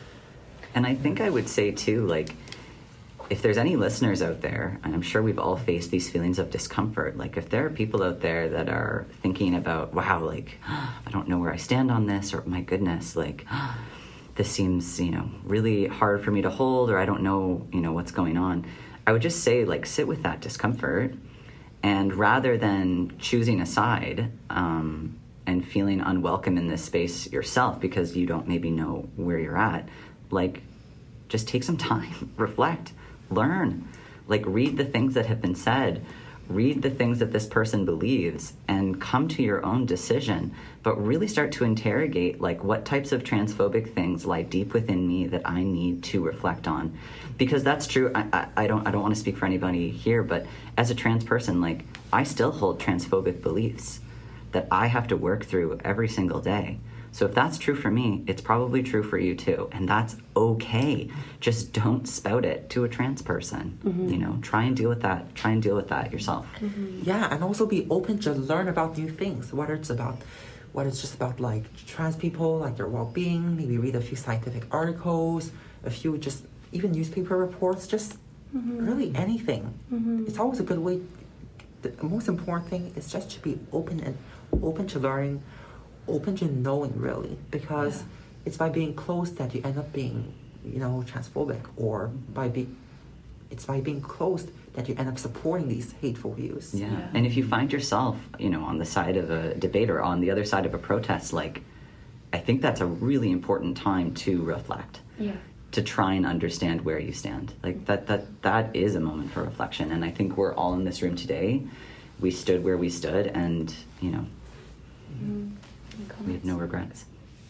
And I think I would say, too, like, if there's any listeners out there, and I'm sure we've all faced these feelings of discomfort, like if there are people out there that are thinking about, wow, like, I don't know where I stand on this, or my goodness, like, this seems, you know, really hard for me to hold, or I don't know, you know, what's going on, I would just say, like, sit with that discomfort, and rather than choosing a side um, and feeling unwelcome in this space yourself because you don't maybe know where you're at, like, just take some time, reflect, learn, like, read the things that have been said, read the things that this person believes, and come to your own decision, but really start to interrogate, like, what types of transphobic things lie deep within me that I need to reflect on. Because that's true. I, I, I don't I don't want to speak for anybody here, but as a trans person, like, I still hold transphobic beliefs that I have to work through every single day. So if that's true for me, it's probably true for you too, and that's okay. Just don't spout it to a trans person. Mm-hmm. You know, try and deal with that. Try and deal with that yourself. Mm-hmm. Yeah, and also be open to learn about new things, whether it's about, whether it's just about like trans people, like their well-being. Maybe read a few scientific articles, a few just even newspaper reports. Just mm-hmm. really anything. Mm-hmm. It's always a good way. The most important thing is just to be open and open to learning. Open to knowing, really, because yeah. it's by being closed that you end up being, you know, transphobic, or by being, it's by being closed that you end up supporting these hateful views. Yeah. yeah, and if you find yourself, you know, on the side of a debate or on the other side of a protest, like, I think that's a really important time to reflect. Yeah. To try and understand where you stand. Like, that, that, that is a moment for reflection, and I think we're all in this room today. We stood where we stood, and, you know, mm-hmm. we have no regrets.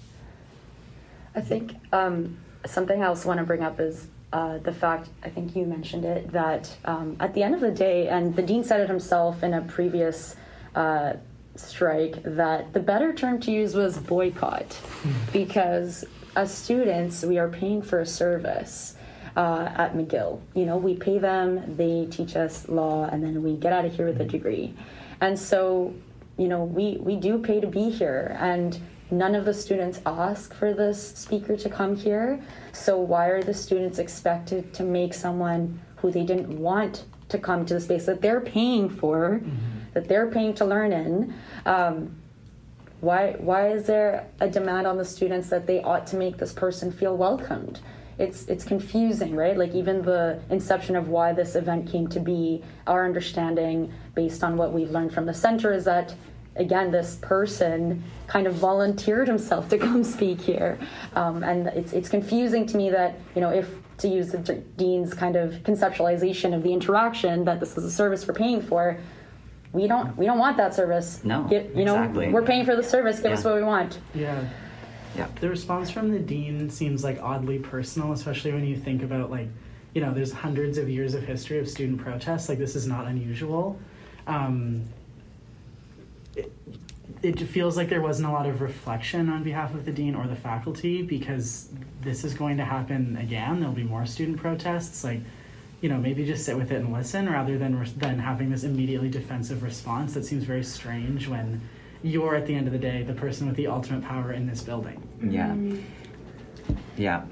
I think um, something I also want to bring up is uh, the fact, I think you mentioned it, that um, at the end of the day, and the dean said it himself in a previous uh, strike, that the better term to use was boycott, because as students, we are paying for a service uh, at McGill. You know, we pay them, they teach us law, and then we get out of here with a degree. And so, you know, we, we do pay to be here, and none of the students ask for this speaker to come here. So why are the students expected to make someone who they didn't want to come to the space that they're paying for, mm-hmm. that they're paying to learn in? Um, why why is there a demand on the students that they ought to make this person feel welcomed? It's it's confusing, right? Like, even the inception of why this event came to be, our understanding based on what we've learned from the center is that, again, this person kind of volunteered himself to come speak here. Um, and it's it's confusing to me that, you know, if, to use the dean's kind of conceptualization of the interaction, that this is a service we're paying for, we don't we don't want that service. No, Get, you exactly. know, we're paying for the service, give yeah. us what we want. Yeah. Yeah. The response from the dean seems like oddly personal, especially when you think about, like, you know, there's hundreds of years of history of student protests. Like, this is not unusual. Um, it, it feels like there wasn't a lot of reflection on behalf of the dean or the faculty, because this is going to happen again. There'll be more student protests. Like, you know, maybe just sit with it and listen, rather than than having this immediately defensive response that seems very strange when you're, at the end of the day, the person with the ultimate power in this building. Yeah. Yeah.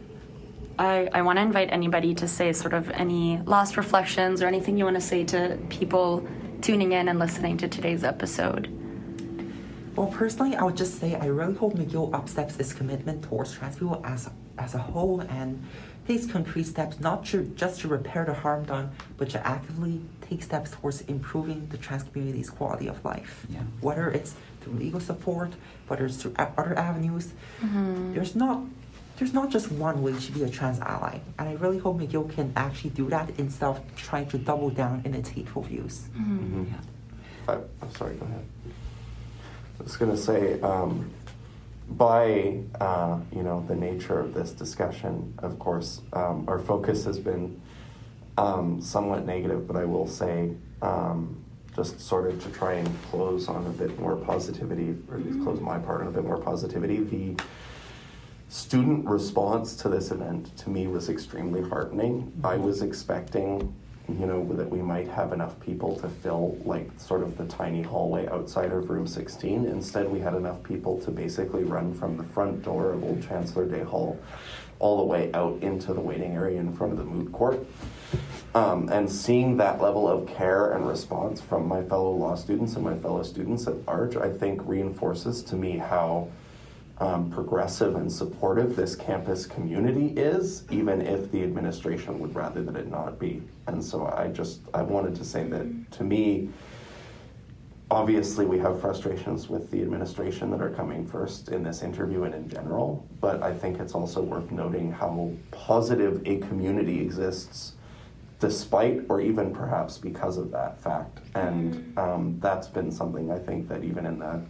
I, I want to invite anybody to say sort of any last reflections or anything you want to say to people tuning in and listening to today's episode. Well, personally, I would just say I really hope McGill upsteps its commitment towards trans people as as a whole, and takes concrete steps not to, just to repair the harm done, but to actively take steps towards improving the trans community's quality of life. Yeah. Whether it's through legal support, whether it's through other avenues, Mm-hmm. there's not there's not just one way to be a trans ally. And I really hope McGill can actually do that instead of trying to double down in its hateful views. Mm-hmm. Yeah. I, I'm sorry, go ahead. I was going to say, um, by uh, you know the nature of this discussion, of course, um, our focus has been um, somewhat negative, but I will say, um, just sort of to try and close on a bit more positivity, or at least close my part on a bit more positivity, the student response to this event to me was extremely heartening. I was expecting, you know, that we might have enough people to fill like sort of the tiny hallway outside of room sixteen. Instead, we had enough people to basically run from the front door of Old Chancellor Day Hall all the way out into the waiting area in front of the moot court. Um, and seeing that level of care and response from my fellow law students and my fellow students at large, I think reinforces to me how Um, progressive and supportive this campus community is, even if the administration would rather that it not be. And so I just, I wanted to say that to me, obviously we have frustrations with the administration that are coming first in this interview and in general, but I think it's also worth noting how positive a community exists despite or even perhaps because of that fact. And um, that's been something I think that even in the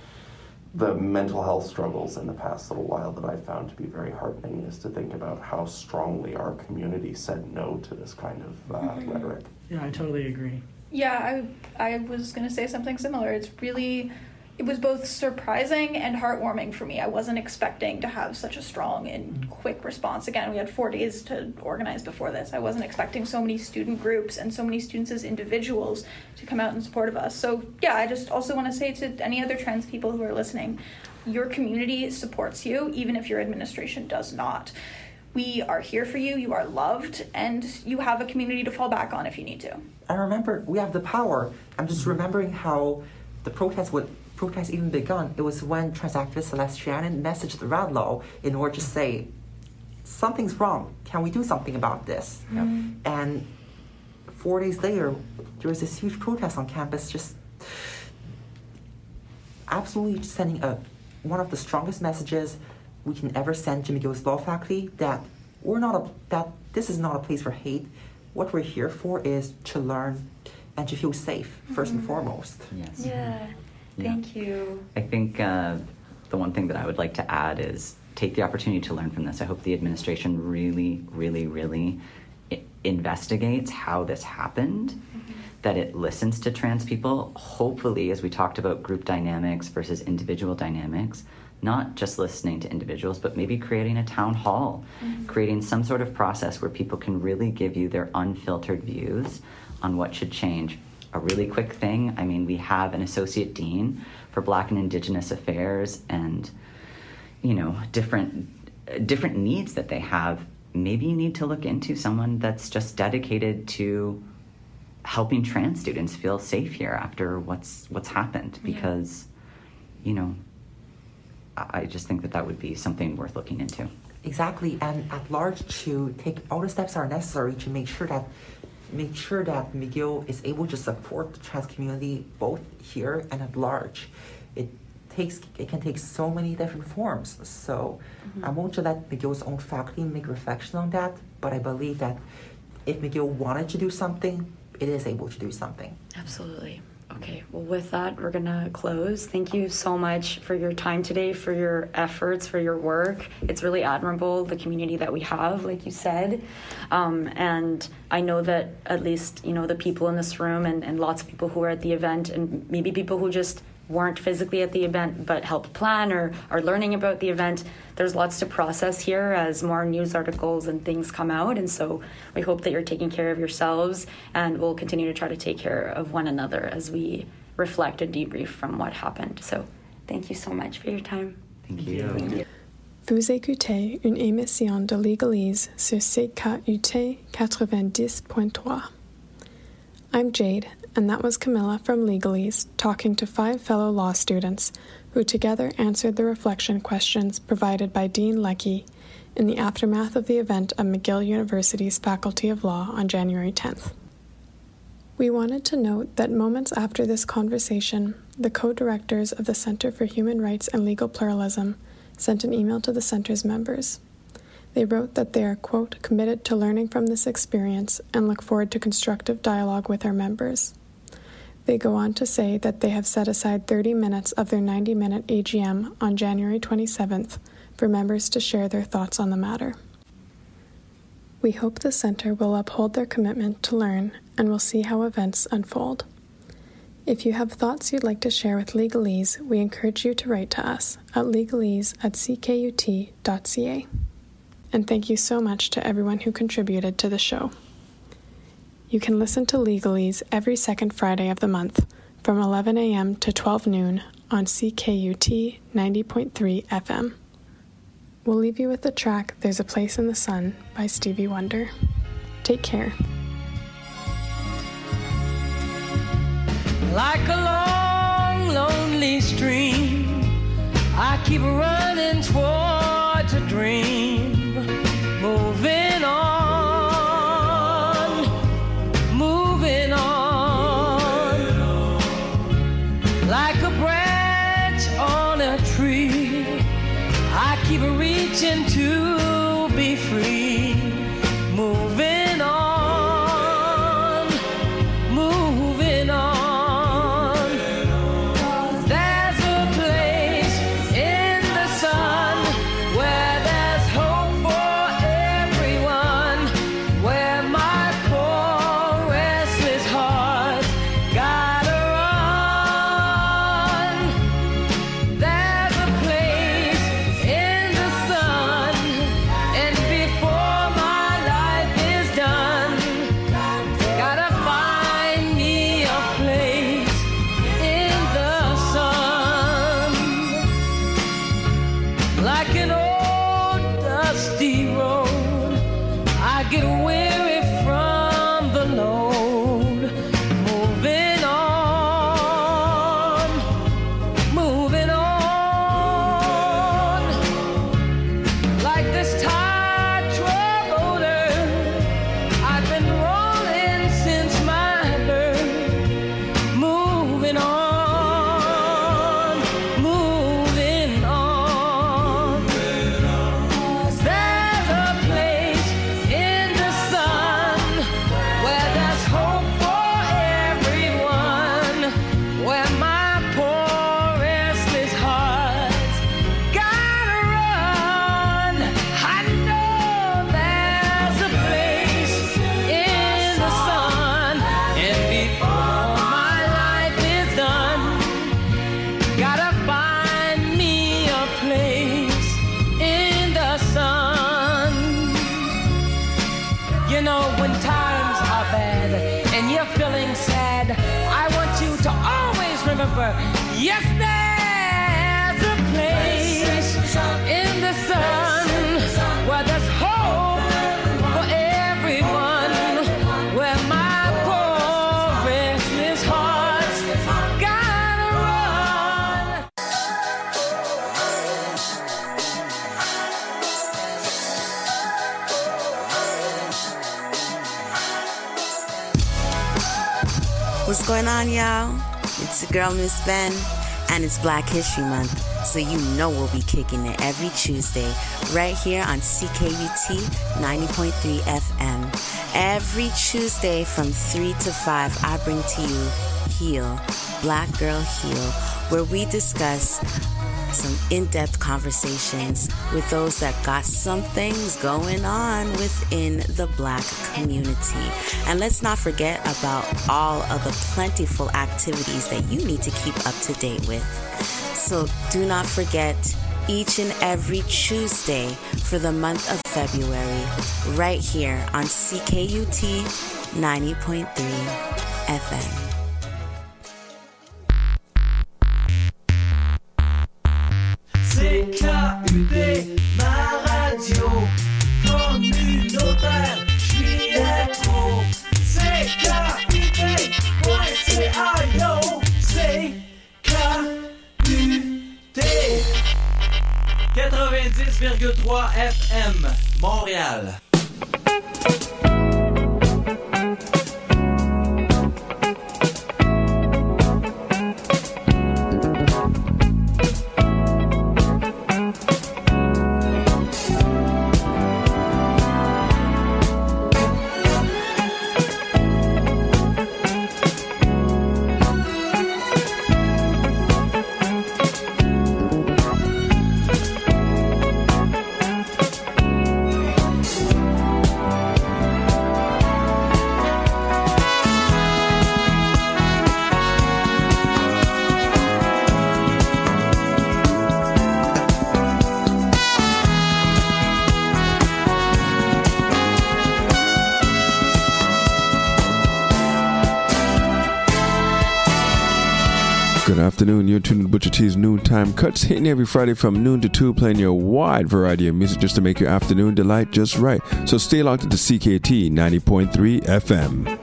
the mental health struggles in the past little while that I found to be very heartening is to think about how strongly our community said no to this kind of uh, Mm-hmm. Yeah, rhetoric. I totally agree. Yeah, I I was gonna say something similar. It's really, it was both surprising and heartwarming for me. I wasn't expecting to have such a strong and quick response. Again, we had four days to organize before this. I wasn't expecting so many student groups and so many students as individuals to come out in support of us. So yeah, I just also want to say to any other trans people who are listening, your community supports you, even if your administration does not. We are here for you, you are loved, and you have a community to fall back on if you need to. I remember we have the power. I'm just remembering how the protest would protest even begun. It was when trans activist Celeste Shannon messaged Radlow in order to say, something's wrong. Can we do something about this? Mm-hmm. And four days later, there was this huge protest on campus, just absolutely sending a one of the strongest messages we can ever send to McGill's law faculty, that we're not a that this is not a place for hate. What we're here for is to learn and to feel safe, first and foremost. Yes. Yeah. Thank you. I think uh, the one thing that I would like to add is take the opportunity to learn from this. I hope the administration really, really, really I- investigates how this happened, mm-hmm. that it listens to trans people. Hopefully, as we talked about group dynamics versus individual dynamics, not just listening to individuals, but maybe creating a town hall, mm-hmm. creating some sort of process where people can really give you their unfiltered views on what should change. A really quick thing, I mean, we have an associate dean for Black and Indigenous affairs and, you know, different different needs that they have. Maybe you need to look into someone that's just dedicated to helping trans students feel safe here after what's what's happened, because, yeah. you know, I just think that that would be something worth looking into. Exactly, and at large to take all the steps are necessary to make sure that make sure that McGill is able to support the trans community both here and at large. It takes it can take so many different forms. So mm-hmm. I won't let McGill's own faculty make reflection on that, but I believe that if McGill wanted to do something, it is able to do something. Absolutely. Okay, well, with that, we're going to close. Thank you so much for your time today, for your efforts, for your work. It's really admirable, the community that we have, like you said. Um, and I know that at least, you know, the people in this room and, and lots of people who are at the event, and maybe people who just weren't physically at the event but helped plan or are learning about the event, there's lots to process here as more news articles and things come out. And so we hope that you're taking care of yourselves, and we'll continue to try to take care of one another as we reflect and debrief from what happened. So thank you so much for your time. Thank you. Thank you. Vous écoutez une émission de Legalese sur C K U T ninety point three. I'm Jade, and that was Camilla from Legalese talking to five fellow law students who together answered the reflection questions provided by Dean Leckie in the aftermath of the event at McGill University's Faculty of Law on January tenth. We wanted to note that moments after this conversation, the co-directors of the Center for Human Rights and Legal Pluralism sent an email to the center's members. They wrote that they are, quote, committed to learning from this experience and look forward to constructive dialogue with our members. They go on to say that they have set aside thirty minutes of their ninety-minute A G M on January twenty-seventh for members to share their thoughts on the matter. We hope the Center will uphold their commitment to learn and will see how events unfold. If you have thoughts you'd like to share with Legalese, we encourage you to write to us at legalese at c k u t dot c a. And thank you so much to everyone who contributed to the show. You can listen to Legalese every second Friday of the month from eleven a.m. to twelve noon on C K U T ninety point three F M. We'll leave you with the track There's a Place in the Sun by Stevie Wonder. Take care. Like a long, lonely stream, I keep running towards a dream. Moving on, moving on, like a branch on a tree, I keep reaching to be free. Moving on, moving on, 'cause there's a place in the sun where there's hope for everyone, where my poor restless heart gotta run. There's a place in the sun, and before my life is done, gotta find me a place in the sun. Like an old dusty road, I get weary from the load. Moving on, moving on, like this tired motor, I've been rolling since my birth. Moving on, moving on. There's a place in the sun where there's hope for everyone, where my poor restless heart's gotta run. I know there's a place in the sun, and before my life is done, gotta find me a place in the sun. You know, when times are bad and you're feeling sad, I want you to always remember, yes, there's a place in the sun where there's hope for everyone, where my poor restless heart's gotta run. What's going on, y'all? It's your girl, Miss Ben, and it's Black History Month, so you know we'll be kicking it every Tuesday right here on C K U T ninety point three F M. Every Tuesday from three to five, I bring to you Heal, Black Girl Heal, where we discuss some in-depth conversations with those that got some things going on within the Black community. And let's not forget about all of the plentiful activities that you need to keep up to date with. So do not forget, each and every Tuesday for the month of February, right here on C K U T ninety point three F M. C K U T, ma radio communautaire, j'suis écho. C K U T point C A, yo, C K U T quatre-vingt-dix virgule trois trois F M, Montréal. Good afternoon. You're tuned to Butcher T's Noontime Cuts, hitting every Friday from noon to two, playing your wide variety of music just to make your afternoon delight just right. So stay locked to C K T ninety point three F M.